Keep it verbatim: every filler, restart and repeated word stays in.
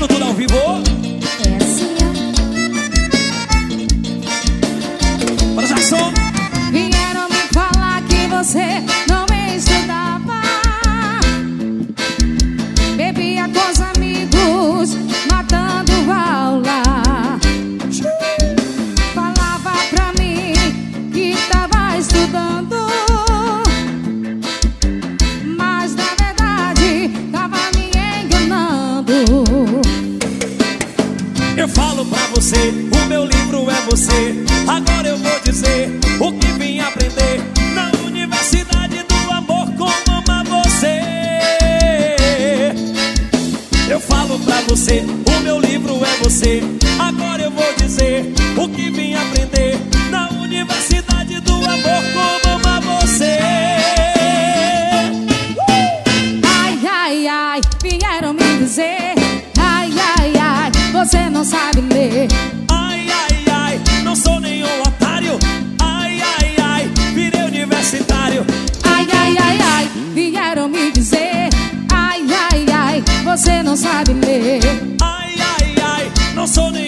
Gravando tudo ao vivo. É assim, ó. Bora, Jackson. Vieram me falar que você não me estudava, bebia com os amigos, matando aula. Falava pra mim que tava estudando, mas na verdade tava me enganando. Eu falo pra você, o meu livro é você. Agora eu vou dizer o que vim aprender na Universidade do Amor, como amar você. Eu falo pra você, o meu livro é você. Agora eu vou dizer o que vim aprender na Universidade do Amor, como amar você. Ai, ai, ai, vieram me dizer. Ai, ai, ai, você não sabe ler. Ai, ai, ai, não sou nenhum otário. Ai, ai, ai, virei universitário. Ai, ai, ai, ai, vieram me dizer. Ai, ai, ai, você não sabe ler. Ai, ai, ai, não sou nenhum